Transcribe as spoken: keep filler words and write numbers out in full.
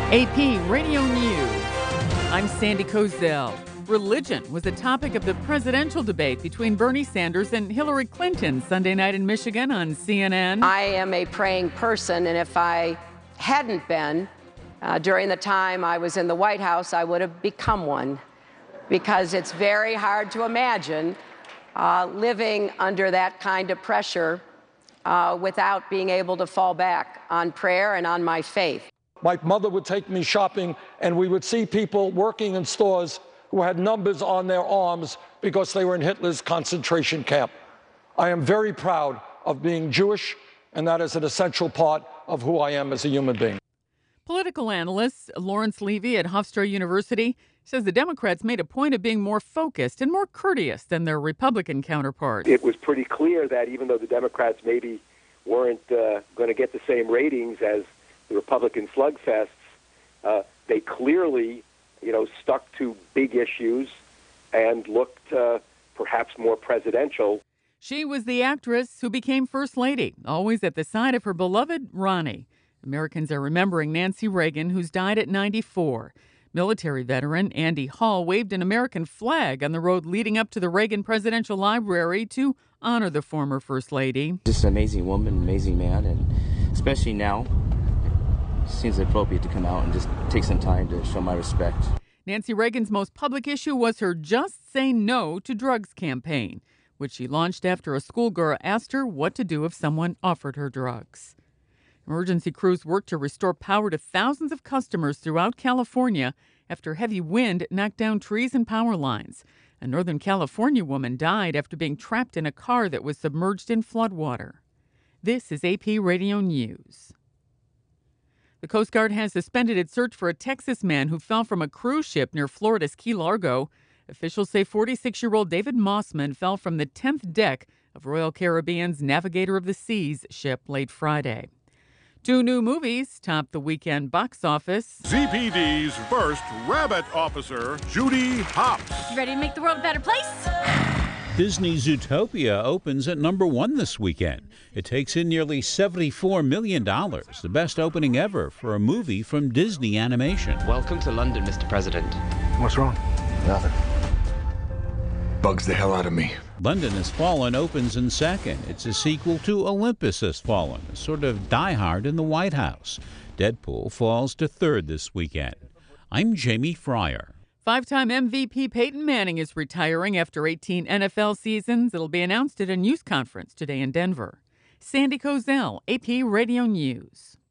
A P Radio News. I'm Sandy Kozel. Religion was a topic of the presidential debate between Bernie Sanders and Hillary Clinton Sunday night in Michigan on C N N. I am a praying person, and if I hadn't been, uh, during the time I was in the White House, I would have become one, because it's very hard to imagine uh, living under that kind of pressure uh, without being able to fall back on prayer and on my faith. My mother would take me shopping, and we would see people working in stores who had numbers on their arms because they were in Hitler's concentration camp. I am very proud of being Jewish, and that is an essential part of who I am as a human being. Political analyst Lawrence Levy at Hofstra University says the Democrats made a point of being more focused and more courteous than their Republican counterparts. It was pretty clear that even though the Democrats maybe weren't uh, going to get the same ratings as the Republican slugfests, uh, they clearly, you know, stuck to big issues and looked uh, perhaps more presidential. She was the actress who became First Lady, always at the side of her beloved Ronnie. Americans are remembering Nancy Reagan, who's died at ninety-four. Military veteran Andy Hall waved an American flag on the road leading up to the Reagan Presidential Library to honor the former First Lady. Just an amazing woman, amazing man, and especially now, it seems appropriate to come out and just take some time to show my respect. Nancy Reagan's most public issue was her Just Say No to Drugs campaign, which she launched after a schoolgirl asked her what to do if someone offered her drugs. Emergency crews worked to restore power to thousands of customers throughout California after heavy wind knocked down trees and power lines. A Northern California woman died after being trapped in a car that was submerged in floodwater. This is A P Radio News. The Coast Guard has suspended its search for a Texas man who fell from a cruise ship near Florida's Key Largo. Officials say forty-six-year-old David Mossman fell from the tenth deck of Royal Caribbean's Navigator of the Seas ship late Friday. Two new movies topped the weekend box office. Z P D's first rabbit officer, Judy Hopps. You ready to make the world a better place? Disney's Zootopia opens at number one this weekend. It takes in nearly seventy-four million dollars, the best opening ever for a movie from Disney Animation. Welcome to London, Mister President. What's wrong? Nothing. Bugs the hell out of me. London Has Fallen opens in second. It's a sequel to Olympus Has Fallen, a sort of Die Hard in the White House. Deadpool falls to third this weekend. I'm Jamie Fryer. Five-time M V P Peyton Manning is retiring after eighteen N F L seasons. It'll be announced at a news conference today in Denver. Sandy Kozel, A P Radio News.